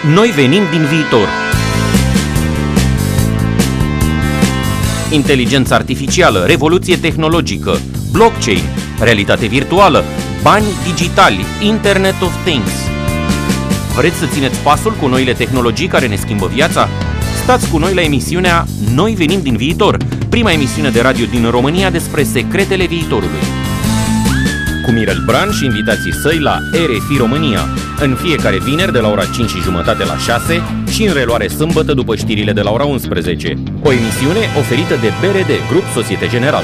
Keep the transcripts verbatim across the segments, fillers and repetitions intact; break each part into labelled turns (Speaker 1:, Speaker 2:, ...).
Speaker 1: Noi venim din viitor. Inteligență artificială, revoluție tehnologică, blockchain, realitate virtuală, bani digitali, Internet of Things. Vreți să țineți pasul cu noile tehnologii care ne schimbă viața? Stați cu noi la emisiunea Noi venim din viitor, prima emisiune de radio din România despre secretele viitorului. Cu Mirel Bran și invitații săi la R F I România, în fiecare vineri de la ora cinci și jumătate la șase și în reluare sâmbătă după știrile de la ora unsprezece. O emisiune oferită de B R D, Grup Societe Generală.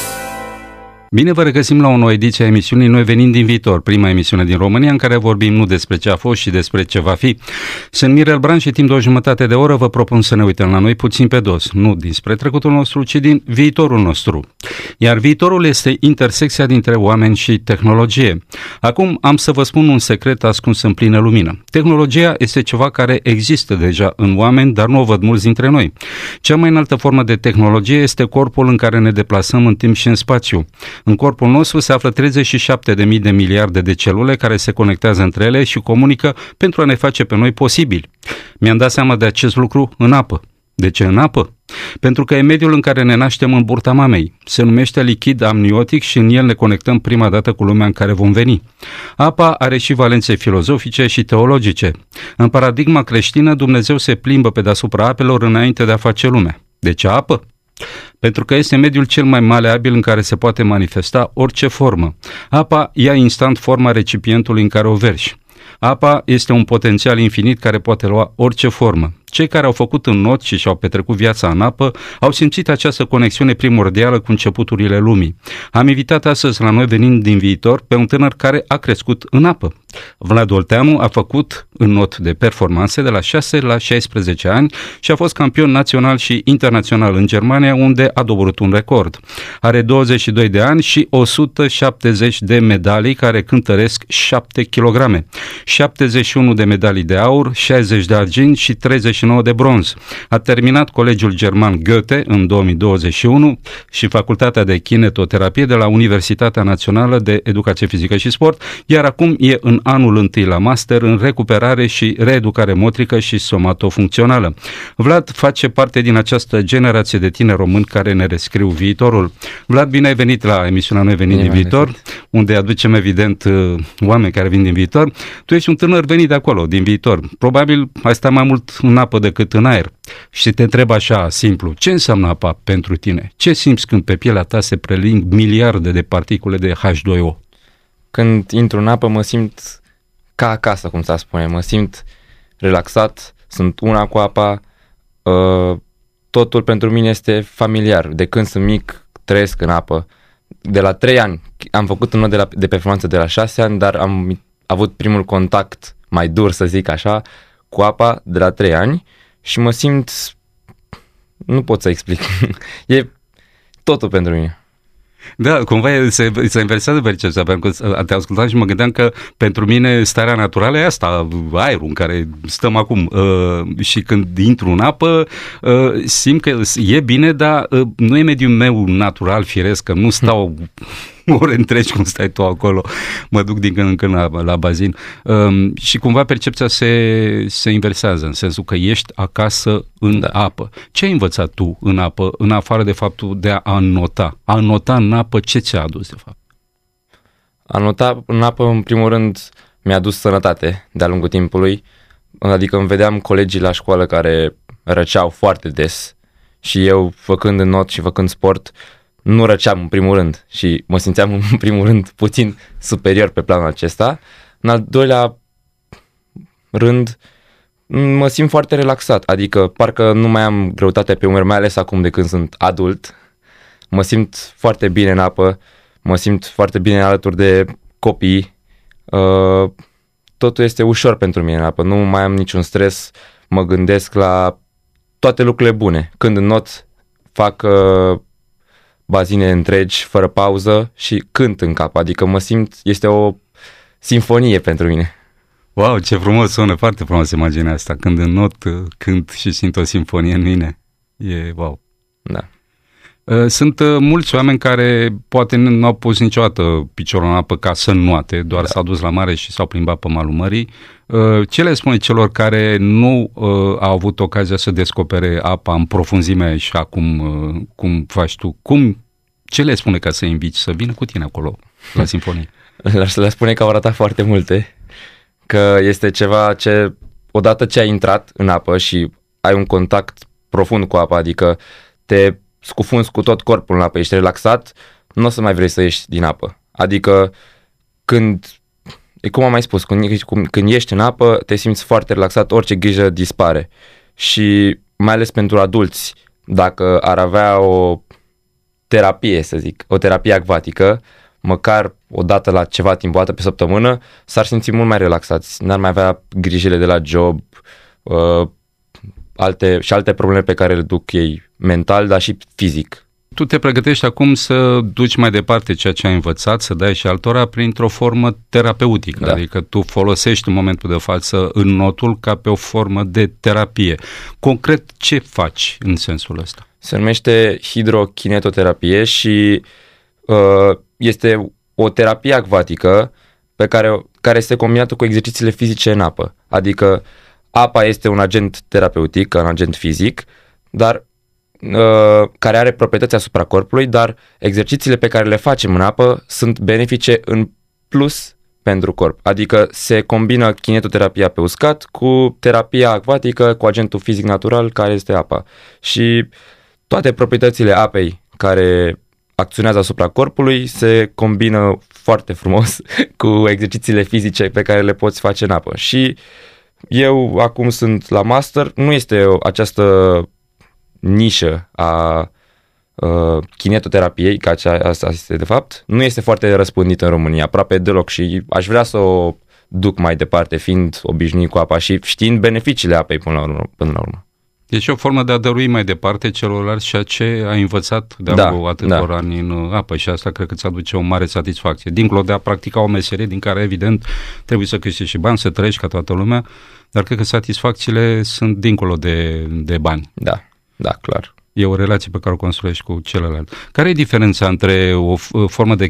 Speaker 2: Bine vă regăsim la o nouă ediție a emisiunii Noi venim din viitor, prima emisiune din România în care vorbim nu despre ce a fost și despre ce va fi. Sunt Mirel Bran și timp de o jumătate de oră vă propun să ne uităm la noi puțin pe dos, nu dinspre trecutul nostru, ci din viitorul nostru. Iar viitorul este intersecția dintre oameni și tehnologie. Acum am să vă spun un secret ascuns în plină lumină. Tehnologia este ceva care există deja în oameni, dar nu o văd mulți dintre noi. Cea mai înaltă formă de tehnologie este corpul în care ne deplasăm în timp și în spațiu. În corpul nostru se află treizeci și șapte de mii de miliarde de celule care se conectează între ele și comunică pentru a ne face pe noi posibili. Mi-am dat seama de acest lucru în apă. De ce în apă? Pentru că e mediul în care ne naștem în burta mamei. Se numește lichid amniotic și în el ne conectăm prima dată cu lumea în care vom veni. Apa are și valențe filozofice și teologice. În paradigma creștină, Dumnezeu se plimbă pe deasupra apelor înainte de a face lumea. De ce apă? Pentru că este mediul cel mai maleabil în care se poate manifesta orice formă. Apa ia instant forma recipientului în care o verși. Apa este un potențial infinit care poate lua orice formă. Cei care au făcut înnot și și-au petrecut viața în apă au simțit această conexiune primordială cu începuturile lumii. Am invitat astăzi la Noi venind din viitor pe un tânăr care a crescut în apă. Vlad Olteanu a făcut înnot de performanțe de la șase la șaisprezece ani și a fost campion național și internațional în Germania, unde a doborât un record. Are douăzeci și doi de ani și o sută șaptezeci de medalii care cântăresc șapte kilograme. șaptezeci și unu de medalii de aur, șaizeci de argint și treizeci și nouă de bronz. A terminat Colegiul German Goethe în două mii douăzeci și unu și Facultatea de Kinetoterapie de la Universitatea Națională de Educație Fizică și Sport, iar acum e în anul întâi la master în recuperare și reeducare motrică și somatofuncțională. Vlad face parte din această generație de tineri români care ne rescriu viitorul. Vlad, bine ai venit la emisiunea Noi venim din viitor, unde aducem evident oameni care vin din viitor. Tu ești un tânăr venit de acolo, din viitor. Probabil ai stat mai mult în apă decât în aer. Și te întreb așa, simplu, ce înseamnă apa pentru tine? Ce simți când pe pielea ta se preling miliarde de particule de H doi O?
Speaker 3: Când intru în apă mă simt ca acasă, cum s-ar spune. Mă simt relaxat, sunt una cu apa. Totul pentru mine este familiar. De când sunt mic, trăiesc în apă. De la trei ani am făcut un not de, la, de performanță de la șase ani, dar am avut primul contact mai dur, să zic așa, cu apa de la trei ani și mă simt, nu pot să explic, e totul pentru mine.
Speaker 2: Da, cumva se, se inversează percepția, pentru că te ascultam și mă gândeam că pentru mine starea naturală e asta, aerul în care stăm acum uh, și când intru în apă uh, simt că e bine, dar uh, nu e mediul meu natural, firesc, că nu stau ore întregi cum stai tu acolo, mă duc din când în când la, la bazin um, și cumva percepția se, se inversează, în sensul că ești acasă în da. apă. Ce ai învățat tu în apă, în afară de faptul de a nota? A nota în apă, ce ți-a adus de fapt?
Speaker 3: A nota în apă, în primul rând, mi-a adus sănătate de-a lungul timpului, adică îmi vedeam colegii la școală care răceau foarte des și eu, făcând înnot și făcând sport, nu răceam în primul rând și mă simțeam în primul rând puțin superior pe planul acesta. În al doilea rând mă simt foarte relaxat, adică parcă nu mai am greutate pe umeri, mai ales acum de când sunt adult. Mă simt foarte bine în apă, mă simt foarte bine alături de copii. Uh, totul este ușor pentru mine în apă, nu mai am niciun stres, mă gândesc la toate lucrurile bune. Când înnot fac uh, bazine întregi, fără pauză și cânt în cap, adică mă simt, este o simfonie pentru mine.
Speaker 2: Wow, ce frumos sună, foarte frumos imaginea asta, când înnot, cânt și simt o simfonie în mine, e wow.
Speaker 3: Da.
Speaker 2: Sunt mulți oameni care poate nu au pus niciodată piciorul în apă ca să înnoate, doar da. S-au dus la mare și s-au plimbat pe malul mării. Ce le spune celor care nu au avut ocazia să descopere apa în profunzime și acum cum faci tu? Cum, ce le spune ca să inviți să vină cu tine acolo la Sinfonie?
Speaker 3: Le spune că au ratat foarte multe, că este ceva ce odată ce ai intrat în apă și ai un contact profund cu apa, adică te scufunzi cu tot corpul în apă, ești relaxat, nu o să mai vrei să ieși din apă. Adică când, e cum am mai spus, când, când ești în apă, te simți foarte relaxat, orice grijă dispare. Și mai ales pentru adulți, dacă ar avea o terapie, să zic, o terapie acvatică, măcar o dată la ceva timp, o dată pe săptămână, s-ar simți mult mai relaxați, n-ar mai avea grijile de la job, uh, alte, și alte probleme pe care le duc ei mental, dar și fizic.
Speaker 2: Tu te pregătești acum să duci mai departe ceea ce ai învățat, să dai și altora printr-o formă terapeutică, da. Adică tu folosești în momentul de față înnotul ca pe o formă de terapie. Concret, ce faci în sensul ăsta?
Speaker 3: Se numește hidrokinetoterapie și uh, este o terapie acvatică pe care, care este combinată cu exercițiile fizice în apă. Adică apa este un agent terapeutic, un agent fizic, dar uh, care are proprietăți asupra corpului, dar exercițiile pe care le facem în apă sunt benefice în plus pentru corp. Adică se combină kinetoterapia pe uscat cu terapia acvatică, cu agentul fizic natural care este apa. Și toate proprietățile apei care acționează asupra corpului se combină foarte frumos cu exercițiile fizice pe care le poți face în apă. Și eu acum sunt la master, nu este o, această nișă a uh, kinetoterapiei, ca cea, asta este de fapt, nu este foarte răspândită în România, aproape deloc și aș vrea să o duc mai departe, fiind obișnuit cu apa și știind beneficiile apei până la urmă. Până la urmă.
Speaker 2: Deci o formă de a dărui mai departe celorlalți ceea ce ai învățat de-a lungul da, atâtor da. ani în apă și asta cred că îți aduce o mare satisfacție. Dincolo de a practica o meserie din care evident trebuie să câștigi și bani, să trăiești ca toată lumea, dar cred că satisfacțiile sunt dincolo de, de bani.
Speaker 3: Da, da, clar.
Speaker 2: E o relație pe care o construiești cu celălalt. Care e diferența între o formă de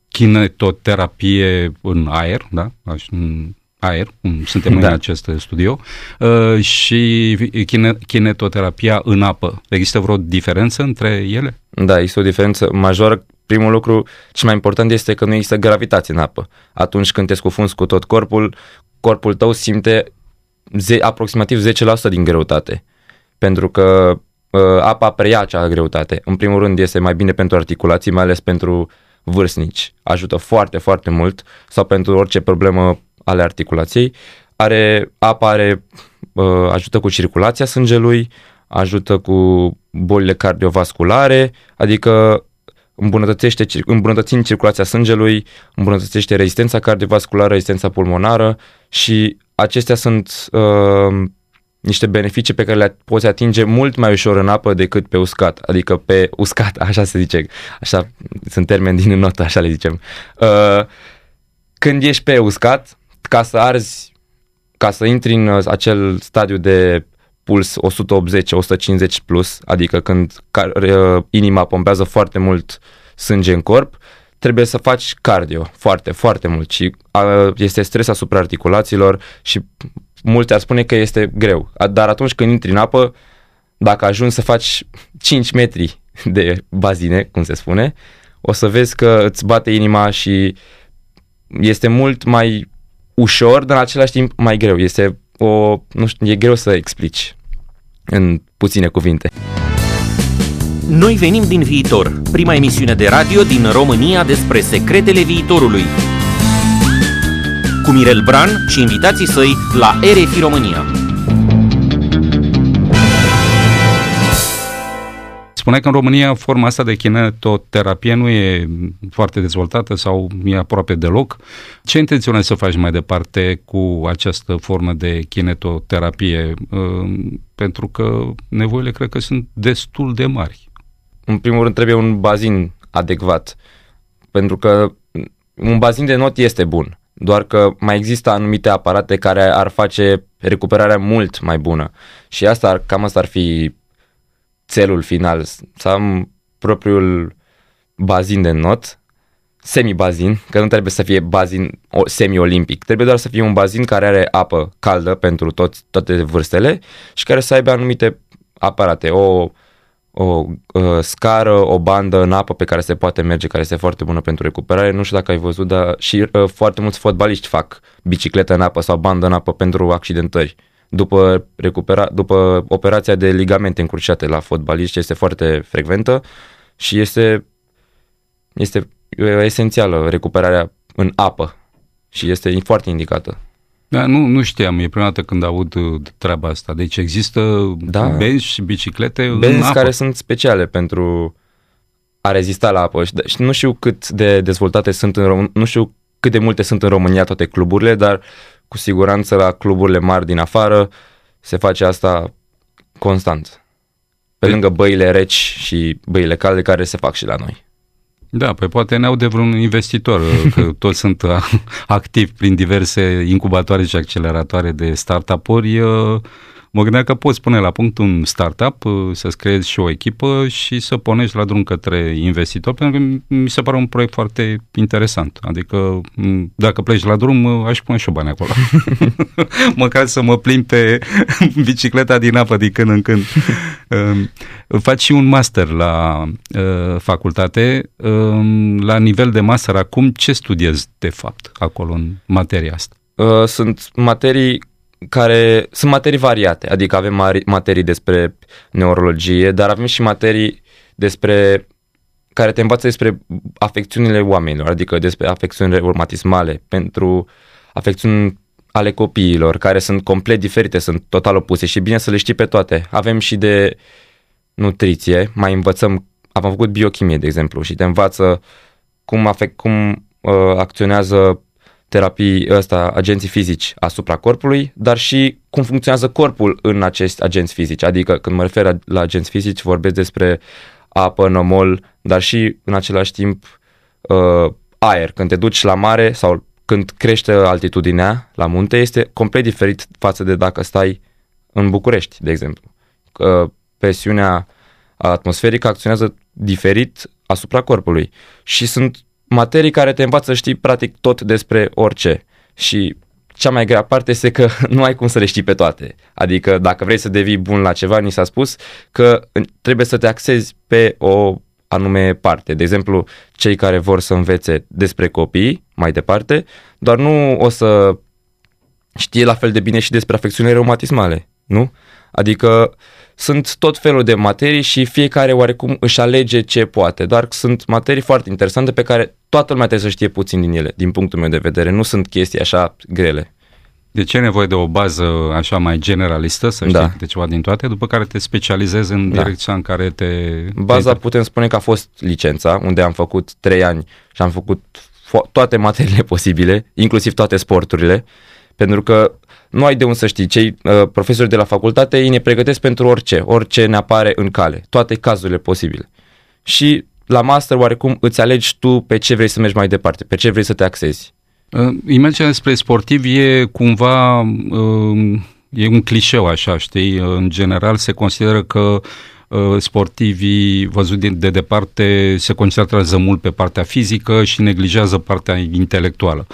Speaker 2: kinetoterapie în aer, da? În aer, cum suntem noi da. în acest studio, uh, și kine- kinetoterapia în apă? Există vreo diferență între ele?
Speaker 3: Da, există o diferență majoră. Primul lucru, cel mai important este că nu există gravitație în apă. Atunci când te scufunzi cu tot corpul, corpul tău simte ze- aproximativ zece la sută din greutate. Pentru că uh, apa preia acea greutate. În primul rând este mai bine pentru articulații, mai ales pentru vârstnici. Ajută foarte, foarte mult sau pentru orice problemă ale articulației. Are, apa are, uh, ajută cu circulația sângelui, ajută cu bolile cardiovasculare, adică îmbunătățește, îmbunătățind circulația sângelui, îmbunătățește rezistența cardiovasculară, rezistența pulmonară și acestea sunt uh, niște beneficii pe care le poți atinge mult mai ușor în apă decât pe uscat, adică pe uscat, așa se zice, așa sunt termeni din notă, așa le zicem. Uh, când ești pe uscat, ca să arzi, ca să intri în acel stadiu de puls o sută optzeci - o sută cincizeci plus, adică când inima pompează foarte mult sânge în corp, trebuie să faci cardio foarte, foarte mult și este stres asupra articulațiilor și multe ar spune că este greu. Dar atunci când intri în apă, dacă ajungi să faci cinci metri de bazine, cum se spune, o să vezi că îți bate inima și este mult mai ușor, dar în același timp mai greu. Este o, nu știu, e greu să explici în puține cuvinte.
Speaker 1: Noi venim din viitor, prima emisiune de radio din România despre secretele viitorului. Cu Mirel Bran și invitații săi la R F I România.
Speaker 2: Spuneai că în România forma asta de kinetoterapie nu e foarte dezvoltată sau e aproape deloc. Ce intenționezi să faci mai departe cu această formă de kinetoterapie? Pentru că nevoile cred că sunt destul de mari.
Speaker 3: În primul rând trebuie un bazin adecvat, pentru că un bazin de not este bun, doar că mai există anumite aparate care ar face recuperarea mult mai bună și asta ar, cam asta ar fi țelul final, să am propriul bazin de not, semi-bazin, că nu trebuie să fie bazin semi-olimpic, trebuie doar să fie un bazin care are apă caldă pentru toți, toate vârstele și care să aibă anumite aparate, o, o uh, scară, o bandă în apă pe care se poate merge, care este foarte bună pentru recuperare. Nu știu dacă ai văzut, dar și uh, foarte mulți fotbaliști fac bicicletă în apă sau bandă în apă pentru accidentări. După, recupera, după operația de ligamente încruciate la fotbaliști este foarte frecventă și este, este esențială recuperarea în apă și este foarte indicată.
Speaker 2: Da, nu, nu știam, e prima dată când aud treaba asta. Deci există
Speaker 3: da. benzi
Speaker 2: și biciclete
Speaker 3: benzi
Speaker 2: în apă.
Speaker 3: care sunt speciale pentru a rezista la apă. Și nu știu cât de dezvoltate sunt în România, nu știu cât de multe sunt în România toate cluburile, dar cu siguranță la cluburile mari din afară se face asta constant. Pe lângă băile reci și băile calde care se fac și la noi.
Speaker 2: Da, păi poate ne-au de vreun investitor, că toți sunt activi prin diverse incubatoare și acceleratoare de startup-uri. Mă gândeam că poți pune la punct un startup, să-ți creezi și o echipă și să pornești la drum către investitor, pentru că mi se pare un proiect foarte interesant. Adică dacă pleci la drum, aș pune și o bani acolo. Măcar să mă plimb pe bicicleta din apă din când în când. Faci și un master la uh, facultate. Uh, la nivel de master acum, ce studiezi de fapt acolo în materia asta?
Speaker 3: Uh, sunt materii care sunt materii variate, adică avem mari, materii despre neurologie, dar avem și materii despre care te învață despre afecțiunile oamenilor, adică despre afecțiunile reumatismale, pentru afecțiuni ale copiilor, care sunt complet diferite, sunt total opuse și bine să le știi pe toate. Avem și de nutriție, mai învățăm, am făcut biochimie, de exemplu, și te învață cum, afect, cum uh, acționează terapii ăsta, agenții fizici asupra corpului, dar și cum funcționează corpul în acești agenți fizici. Adică când mă refer la, la agenți fizici, vorbesc despre apă, nămol, dar și în același timp uh, aer. Când te duci la mare sau când crește altitudinea la munte, este complet diferit față de dacă stai în București, de exemplu. Uh, presiunea atmosferică acționează diferit asupra corpului și sunt materii care te învață să știi practic tot despre orice și cea mai grea parte este că nu ai cum să le știi pe toate. Adică dacă vrei să devii bun la ceva, ni s-a spus că trebuie să te axezi pe o anume parte. De exemplu, cei care vor să învețe despre copii mai departe, doar nu o să știe la fel de bine și despre afecțiunile reumatismale, nu? Adică sunt tot felul de materii și fiecare oarecum își alege ce poate, dar sunt materii foarte interesante pe care toată lumea trebuie să știe puțin din ele, din punctul meu de vedere. Nu sunt chestii așa grele.
Speaker 2: Deci e nevoie de o bază așa mai generalistă, să știi da. câte ceva din toate, după care te specializezi în da. direcția în care te...
Speaker 3: Baza
Speaker 2: te...
Speaker 3: putem spune că a fost licența, unde am făcut trei ani și am făcut fo- toate materiile posibile, inclusiv toate sporturile, pentru că nu ai de unde să știi. Cei uh, profesori de la facultate, ei ne pregătesc pentru orice, orice ne apare în cale, toate cazurile posibile. Și la master, oarecum, îți alegi tu pe ce vrei să mergi mai departe, pe ce vrei să te axezi.
Speaker 2: Uh, imaginea despre sportiv e cumva, uh, e un clișeu așa, știi? În general se consideră că uh, sportivii văzut de, de departe se concentrează mult pe partea fizică și neglijează partea intelectuală.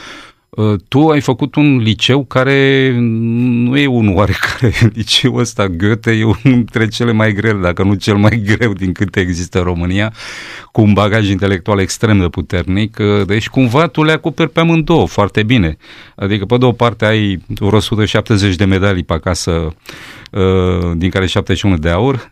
Speaker 2: Tu ai făcut un liceu care nu e un oarecare. Liceul ăsta, Goethe, e unul dintre cele mai grele, dacă nu cel mai greu din câte există în România, cu un bagaj intelectual extrem de puternic. Deci cumva tu le acoperi pe amândouă foarte bine. Adică pe de o parte ai vreo o sută șaptezeci de medalii pe acasă, din care șaptezeci și unu de aur.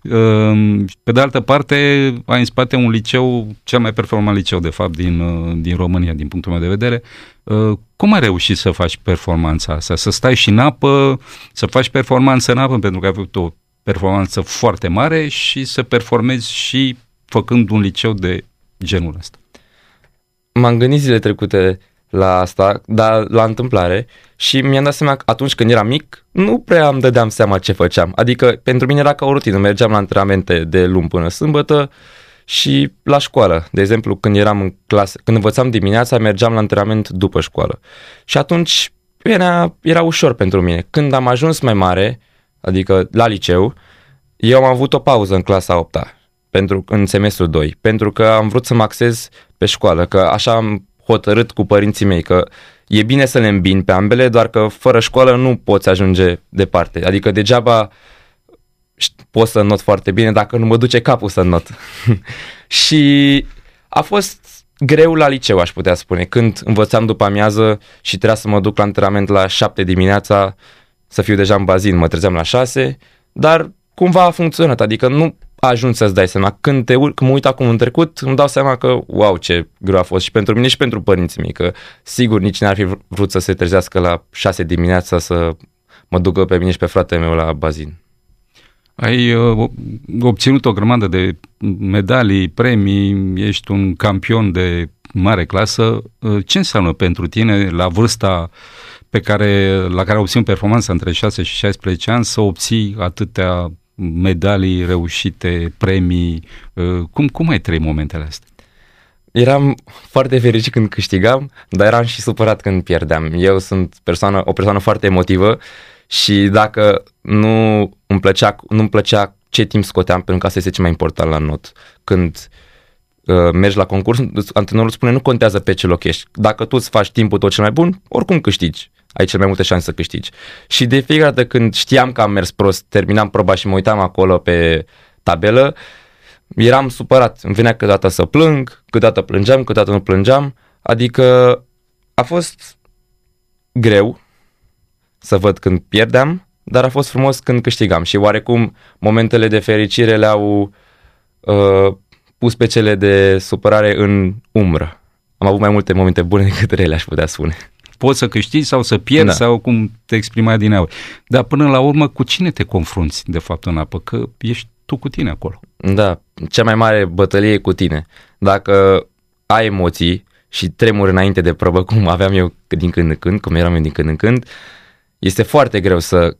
Speaker 2: Pe de altă parte ai în spate un liceu, cel mai performant liceu de fapt din, din România, din punctul meu de vedere. Cum ai reușit să faci performanța asta? Să stai și în apă, să faci performanță în apă, pentru că ai avut o performanță foarte mare și să performezi și făcând un liceu de genul ăsta.
Speaker 3: M-am gândit zile trecute la asta, dar la întâmplare, și mi-am dat seama că atunci când eram mic, nu prea îmi dădeam seama ce făceam. Adică pentru mine era ca o rutină, mergeam la antrenamente de luni până sâmbătă și la școală. De exemplu, când eram în clasă, când învățam dimineața, mergeam la antrenament după școală. Și atunci era, era ușor pentru mine. Când am ajuns mai mare, adică la liceu, eu am avut o pauză în clasa a opta. pentru, în semestrul doi, pentru că am vrut să mă axez pe școală, că așa am hotărât cu părinții mei, că e bine să le îmbini pe ambele, doar că fără școală nu poți ajunge departe. Adică degeaba pot să not foarte bine dacă nu mă duce capul să not. Și a fost greu la liceu, aș putea spune, când învățam după amiază și trebuia să mă duc la antrenament la șapte dimineața, să fiu deja în bazin, mă trezeam la șase, dar cumva a funcționat, adică nu a ajuns să-ți dai seama. Când, te, când mă uit acum în trecut, îmi dau seama că, wow, ce greu a fost și pentru mine și pentru părinții mei, că sigur nici n-ar fi vrut să se trezească la șase dimineața să mă ducă pe mine și pe fratele meu la bazin.
Speaker 2: Ai uh, obținut o grămadă de medalii, premii, ești un campion de mare clasă. Uh, ce înseamnă pentru tine, la vârsta pe care, la care obțin performanța între șase și șaisprezece ani, să obții atâtea medalii reușite, premii? Uh, cum, cum ai trăit momentele astea?
Speaker 3: Eram foarte fericit când câștigam, dar eram și supărat când pierdeam. Eu sunt persoană, o persoană foarte emotivă și dacă nu îmi plăcea, nu îmi plăcea ce timp scoteam, pentru că asta este cel mai important la not. Când uh, mergi la concurs, antrenorul spune nu contează pe ce loc ești. Dacă tu îți faci timpul tot cel mai bun, oricum câștigi. Ai cel mai multe șanse să câștigi. Și de fiecare dată când știam că am mers prost, terminam proba și mă uitam acolo pe tabelă, eram supărat. Îmi venea câteodată să plâng, câteodată plângeam, câteodată nu plângeam. Adică a fost greu să văd când pierdeam, dar a fost frumos când câștigam și oarecum momentele de fericire le-au uh, pus pe cele de supărare în umbră. Am avut mai multe momente bune decât rele, aș putea spune.
Speaker 2: Poți să câștigi sau să pierzi, da, sau cum te exprimai din aur. Dar până la urmă, cu cine te confrunți de fapt în apă? Că ești tu cu tine acolo.
Speaker 3: Da, cea mai mare bătălie e cu tine. Dacă ai emoții și tremuri înainte de probă, cum aveam eu din când în când, cum eram eu din când în când, este foarte greu să,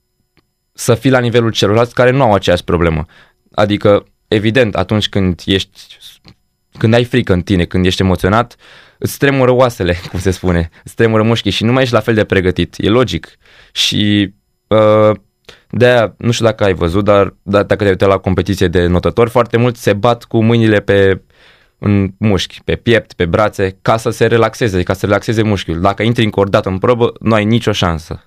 Speaker 3: să fii la nivelul celorlalți care nu au aceeași problemă. Adică, evident, atunci când ești, când ai frică în tine, când ești emoționat, îți tremură oasele, cum se spune, îți tremură mușchii și nu mai ești la fel de pregătit. E logic. Și uh, de-aia, nu știu dacă ai văzut, dar dacă te uite la competiție de notători, foarte mulți se bat cu mâinile pe în mușchi, pe piept, pe brațe, ca să se relaxeze, ca să relaxeze mușchiul. Dacă intri încordat în probă, nu ai nicio șansă.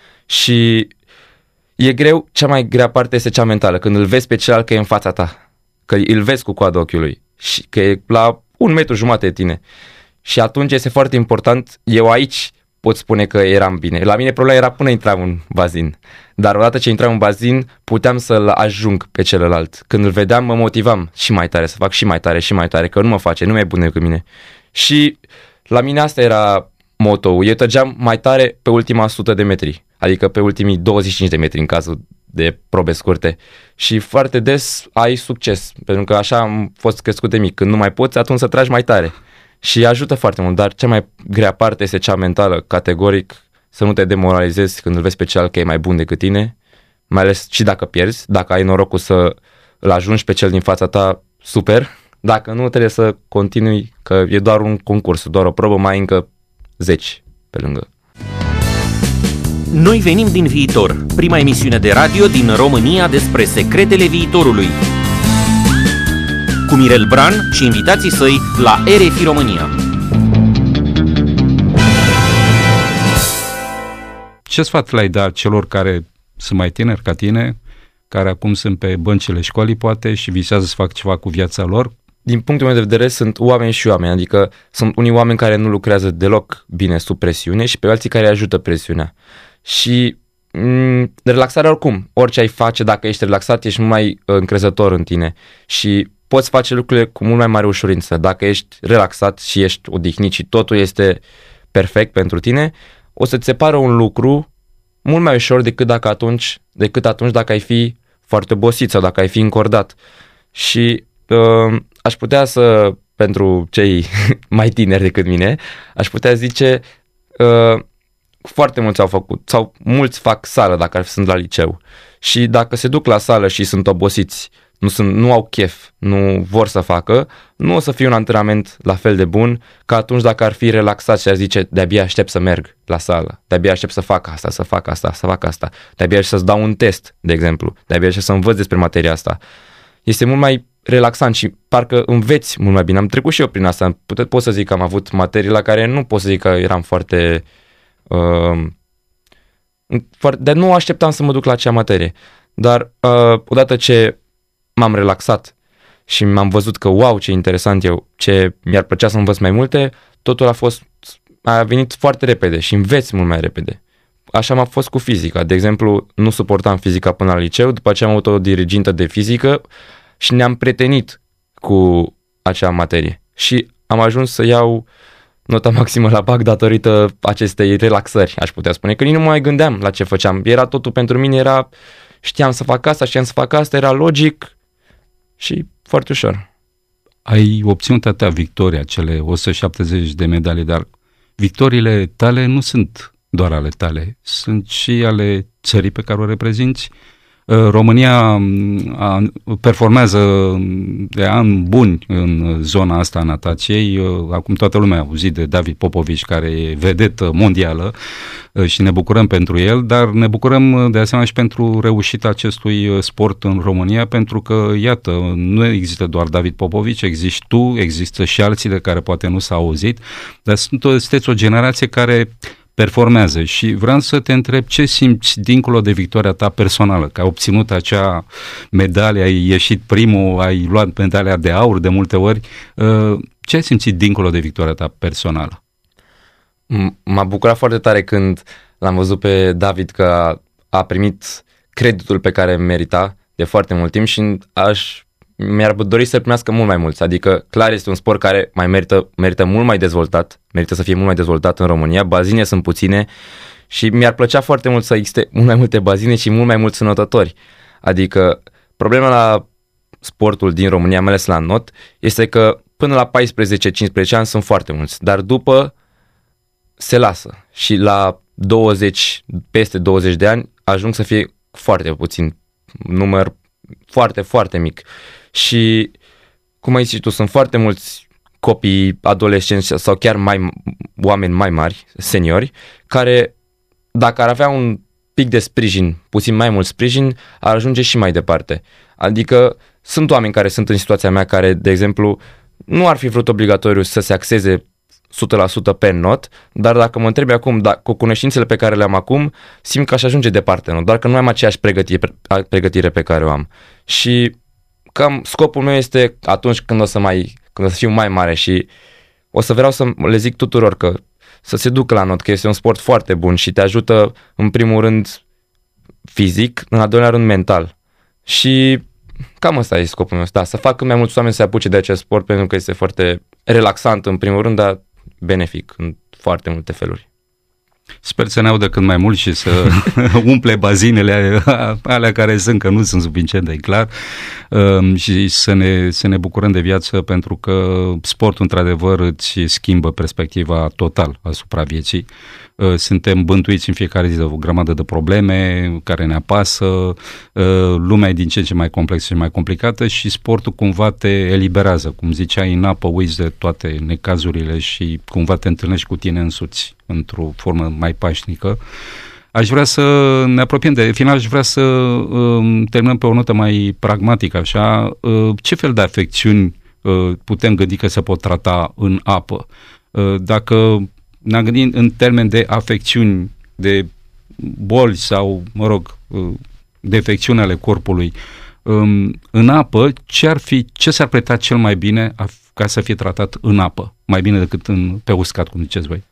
Speaker 3: Și e greu, cea mai grea parte este cea mentală, când îl vezi pe celălalt că e în fața ta, că îl vezi cu coada ochiului și că e la un metru jumate de tine. Și atunci este foarte important, eu aici pot spune că eram bine. La mine problema era până intram în bazin, dar odată ce intram în bazin puteam să-l ajung pe celălalt. Când îl vedeam mă motivam și mai tare, să fac și mai tare și mai tare, că nu mă face, nu mai e bun decât mine. Și la mine asta era motoul, eu trăgeam mai tare pe ultima sută de metri, adică pe ultimii douăzeci și cinci de metri în cazul de probe scurte. Și foarte des ai succes, pentru că așa am fost crescut de mic, când nu mai poți, atunci să tragi mai tare. Și ajută foarte mult, dar cea mai grea parte este cea mentală, categoric, să nu te demoralizezi când îl vezi pe celălalt că e mai bun decât tine, mai ales și dacă pierzi, dacă ai norocul să îl ajungi pe cel din fața ta, super, dacă nu, trebuie să continui, că e doar un concurs, doar o probă, mai încă zeci pe lângă.
Speaker 1: Noi venim din viitor, prima emisiune de radio din România despre secretele viitorului, cu Mirel Bran și invitații săi la R F I România.
Speaker 2: Ce sfat le-ai da celor care sunt mai tineri ca tine, care acum sunt pe băncile școlii, poate, și visează să facă ceva cu viața lor?
Speaker 3: Din punctul meu de vedere, sunt oameni și oameni, adică sunt unii oameni care nu lucrează deloc bine sub presiune și pe alții care ajută presiunea. Și m- relaxarea oricum, orice ai face, dacă ești relaxat, ești mult mai încrezător în tine și poți face lucrurile cu mult mai mare ușurință. Dacă ești relaxat și ești odihnit și totul este perfect pentru tine, o să-ți se pară un lucru mult mai ușor decât, dacă atunci, decât atunci dacă ai fi foarte obosit sau dacă ai fi încordat. Și uh, aș putea să, pentru cei mai tineri decât mine, aș putea zice, uh, foarte mulți au făcut, sau mulți fac sală dacă sunt la liceu. Și dacă se duc la sală și sunt obosiți, nu, sunt, nu au chef, nu vor să facă, nu o să fie un antrenament la fel de bun ca atunci dacă ar fi relaxat și ar zice, de-abia aștept să merg la sală, de-abia aștept să fac asta, să fac asta, să fac asta, de-abia aștept să-ți dau un test, de exemplu, de-abia aștept să învăț despre materia asta. Este mult mai relaxant și parcă înveți mult mai bine. Am trecut și eu prin asta. Pot, pot să zic că am avut materii la care nu pot să zic că eram foarte... Uh, foarte de nu așteptam să mă duc la acea materie. Dar uh, odată ce m-am relaxat și m-am văzut că wow, ce interesant eu, ce mi-ar plăcea să învăț mai multe, totul a fost, a venit foarte repede și înveți mult mai repede. Așa m-a fost cu fizica. De exemplu, nu suportam fizica până la liceu, după aceea am avut o dirigintă de fizică și ne-am prietenit cu acea materie. Și am ajuns să iau nota maximă la bac datorită acestei relaxări, aș putea spune. Că nici nu mai gândeam la ce făceam. Era totul pentru mine, era, știam să fac asta, știam să fac asta, era logic și foarte ușor.
Speaker 2: Ai obținut atâtea victorii, cele o sută șaptezeci de medalii, dar victoriile tale nu sunt doar ale tale, sunt și ale țării pe care o reprezinți. România performează de ani buni în zona asta a natației. Acum toată lumea a auzit de David Popovici, care e vedetă mondială și ne bucurăm pentru el, dar ne bucurăm de asemenea și pentru reușita acestui sport în România, pentru că, iată, nu există doar David Popovici, există tu, există și alții de care poate nu s-a auzit, dar sunteți o generație care performează și vreau să te întreb ce simți dincolo de victoria ta personală, că ai obținut acea medalie, ai ieșit primul, ai luat medalia de aur de multe ori, ce ai simțit dincolo de victoria ta personală?
Speaker 3: M-a bucurat foarte tare când l-am văzut pe David că a, a primit creditul pe care merita de foarte mult timp și aș mi-ar dori să primească mult mai mulți, adică clar este un sport care mai merită, merită mult mai dezvoltat, merită să fie mult mai dezvoltat în România, bazine sunt puține și mi-ar plăcea foarte mult să existe mult mai multe bazine și mult mai mulți înotători, adică problema la sportul din România, mai ales la not, este că până la paisprezece cincisprezece ani sunt foarte mulți, dar după se lasă și la douăzeci, peste douăzeci de ani ajung să fie foarte puțin, număr foarte, foarte mic. Și, cum ai zis tu, sunt foarte mulți copii, adolescenți sau chiar mai oameni mai mari, seniori, care, dacă ar avea un pic de sprijin, puțin mai mult sprijin, ar ajunge și mai departe. Adică sunt oameni care sunt în situația mea care, de exemplu, nu ar fi vrut obligatoriu să se axeze o sută la sută pe not, dar dacă mă întrebi acum, da, cu cunoștințele pe care le-am acum, simt că aș ajunge departe, nu? Doar că nu mai am aceeași pregătire, pregătire pe care o am. Și cam scopul meu este atunci când o să mai, când o să fiu mai mare și o să vreau să le zic tuturor că să se ducă la not, că este un sport foarte bun și te ajută în primul rând fizic, în al doilea rând mental. Și cam ăsta e scopul meu, da, să fac cât mai mulți oameni să se apuce de acest sport, pentru că este foarte relaxant în primul rând, dar benefic în foarte multe feluri.
Speaker 2: Sper să ne audă cât mai mult și să umple bazinele alea care sunt, că nu sunt suficient de clar, și să ne, să ne bucurăm de viață, pentru că sportul într-adevăr îți schimbă perspectiva total asupra vieții. Suntem bântuiți în fiecare zi de o grămadă de probleme care ne apasă, lumea e din ce în ce mai complexă și mai complicată și sportul cumva te eliberează, cum ziceai, în apă uiți de toate necazurile și cumva te întâlnești cu tine însuți într-o formă mai pașnică. Aș vrea să ne apropiem de final, aș vrea să uh, terminăm pe o notă mai pragmatică, așa. Uh, ce fel de afecțiuni uh, putem gândi că se pot trata în apă? Uh, dacă ne gândim în termen de afecțiuni, de boli sau, mă rog, uh, defecțiuni ale corpului, um, în apă, ce ar fi, ce s-ar preta cel mai bine af- ca să fie tratat în apă? Mai bine decât în, pe uscat, cum ziceți voi.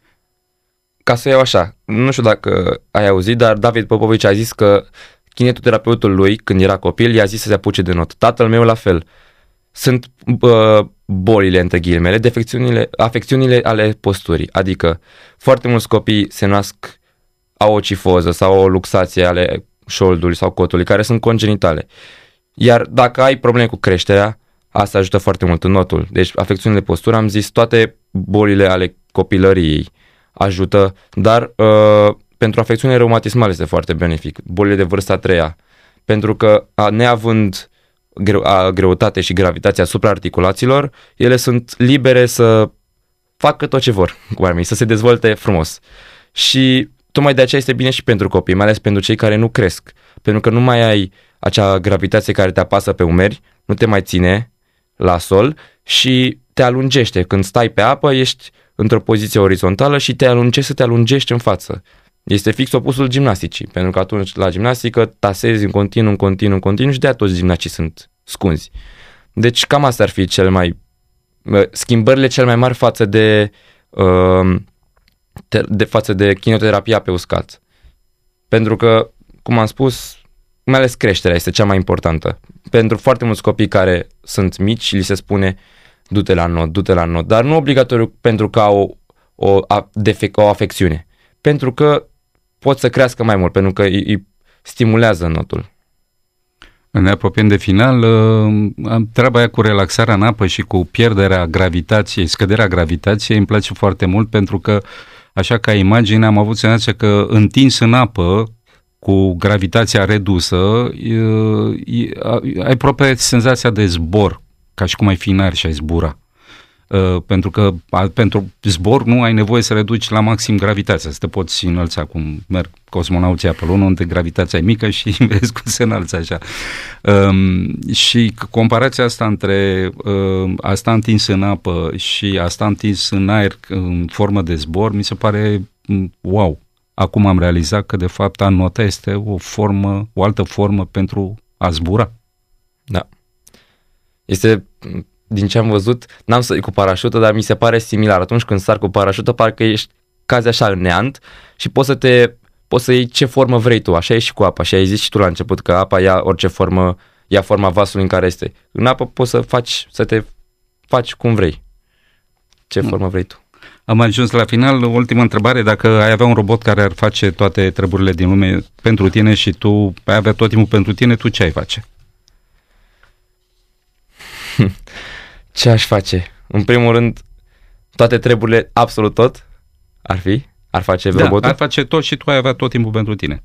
Speaker 3: Ca să iau așa, nu știu dacă ai auzit, dar David Popovici a zis că kinetoterapeutul lui, când era copil, i-a zis să se apuce de not. Tatăl meu la fel. Sunt uh, bolile, între ghilimele, defecțiunile, afecțiunile ale posturii. Adică foarte mulți copii se nasc, au o cifoză sau o luxație ale șoldului sau cotului, care sunt congenitale. Iar dacă ai probleme cu creșterea, asta ajută foarte mult în notul. Deci afecțiunile postură, am zis, toate bolile ale copilăriei ajută, dar uh, pentru afecțiunile reumatismale este foarte benefic, bolile de vârsta a treia, pentru că a, neavând greu, a, greutate și gravitație asupra articulațiilor, ele sunt libere să facă tot ce vor, cum ar fi, să se dezvolte frumos. Și tocmai de aceea este bine și pentru copii, mai ales pentru cei care nu cresc, pentru că nu mai ai acea gravitație care te apasă pe umeri, nu te mai ține la sol și te alungește. Când stai pe apă, ești într-o poziție orizontală și te alungești să te alungești în față. Este fix opusul gimnasticii, pentru că atunci la gimnastică tasezi în continuu, în continuu, în continuu și de-aia toți gimnasticii sunt scunzi. Deci cam astea ar fi cele mai schimbările cele mai mari față de, de față de kinetoterapia pe uscat. Pentru că, cum am spus, mai ales creșterea este cea mai importantă. Pentru foarte mulți copii care sunt mici și li se spune du-te la not, du-te la not, dar nu obligatoriu pentru că au o, o, defec, o afecțiune. Pentru că pot să crească mai mult, pentru că îi, îi stimulează notul.
Speaker 2: Ne apropiem de final, treaba aia cu relaxarea în apă și cu pierderea gravitației, scăderea gravitației îmi place foarte mult pentru că, așa ca imagine, am avut senzația că întins în apă, cu gravitația redusă, ai aproape senzația de zbor, ca și cum ai fi în aer și ai zbura. Uh, pentru că a, pentru zbor nu ai nevoie să reduci la maxim gravitația, să te poți înălța cum merg cosmonauții pe lună, unde gravitația e mică și vezi cum se înalță așa. Uh, și comparația asta între uh, asta întins în apă și asta întins în aer în formă de zbor, mi se pare wow. Acum am realizat că de fapt a nota este o formă, o altă formă pentru a zbura.
Speaker 3: Da. Este... Din ce am văzut, n-am să cu parașută, dar mi se pare similar. Atunci când sar cu parașută, parcă ești cazi așa în neant și poți să te poți să iei ce formă vrei tu. Așa e și cu apa. Și ai zis și tu la început că apa ia orice formă, ia forma vasului în care este. În apă poți să faci, să te faci cum vrei. Ce mm. formă vrei tu.
Speaker 2: Am ajuns la final. Ultima întrebare, dacă ai avea un robot care ar face toate treburile din lume pentru tine și tu ai avea tot timpul pentru tine, tu ce ai face?
Speaker 3: Ce aș face? În primul rând, toate treburile, absolut tot, ar fi? Ar face
Speaker 2: da,
Speaker 3: robotul?
Speaker 2: ar face tot și tu ai avea tot timpul pentru tine.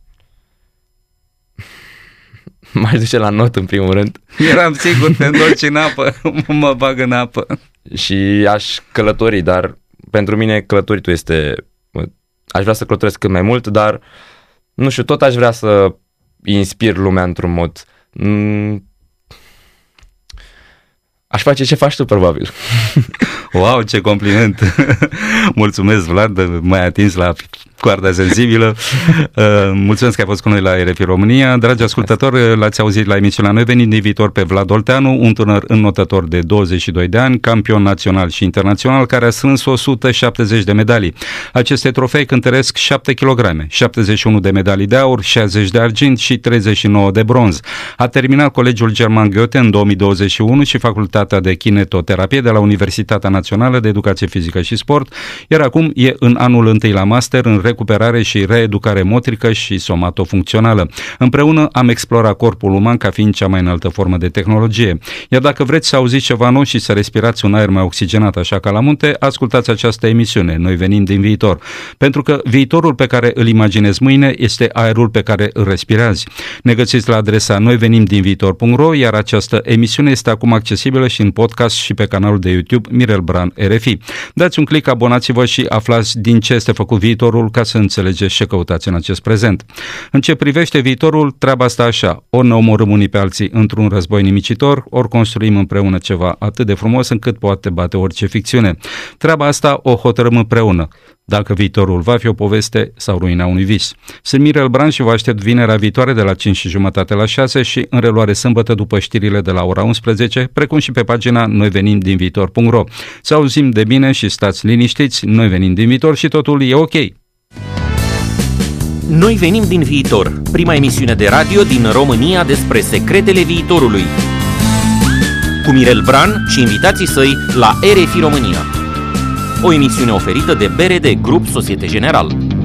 Speaker 3: M-aș duce la not, în primul rând.
Speaker 2: Eram sigur, te întorci în apă, mă bag în apă.
Speaker 3: Și aș călători, dar pentru mine călătoritul este... Aș vrea să călătoresc cât mai mult, dar, nu știu, tot aș vrea să inspir lumea într-un mod... M- Aș face ce faci tu, probabil.
Speaker 2: Wow, ce compliment! Mulțumesc, Vlad, m-ai atins la coarda sensibilă. Uh, mulțumesc că ai fost cu noi la R F I România. Dragi ascultători, l-ați auzit la emisiunea Noi venind din viitor pe Vlad Olteanu, un tânăr înnotător de douăzeci și doi de ani, campion național și internațional, care a strâns o sută șaptezeci de medalii. Aceste trofei cântăresc șapte kilograme, șaptezeci și unu de medalii de aur, șaizeci de argint și treizeci și nouă de bronz. A terminat Colegiul German Goethe în două mii douăzeci și unu și Facultatea de Kinetoterapie de la Universitatea Națională de Educație Fizică și Sport, iar acum e în anul întâi la master în recuperare și reeducare motrică și somatofuncțională. Împreună am explorat corpul uman ca fiind cea mai înaltă formă de tehnologie. Iar dacă vreți să auziți ceva nou și să respirați un aer mai oxigenat așa ca la munte, ascultați această emisiune, Noi venim din viitor. Pentru că viitorul pe care îl imaginezi mâine este aerul pe care îl respirați. Ne găsiți la adresa noi venim din viitor punct ro, iar această emisiune este acum accesibilă și în podcast și pe canalul de YouTube Mirel Bran R F I. Dați un click, abonați-vă și aflați din ce este făcut viitorul ca să înțelegeți ce căutați în acest prezent. În ce privește viitorul, treaba asta așa, ori ne omorâm unii pe alții într-un război nimicitor, ori construim împreună ceva atât de frumos încât poate bate orice ficțiune. Treaba asta o hotărâm împreună, dacă viitorul va fi o poveste sau ruina unui vis. Sunt Mirel Bran și vă aștept vinerea viitoare de la cinci și jumătate la șase și în reluare sâmbătă după știrile de la ora unsprezece, precum și pe pagina noi venim din viitor punct ro. Să auzim de bine și stați liniștiți, noi venim din viitor și totul e ok.
Speaker 1: Noi venim din viitor, prima emisiune de radio din România despre secretele viitorului. Cu Mirel Bran și invitații săi la R F I România. O emisiune oferită de B R D Grup Societe Generale.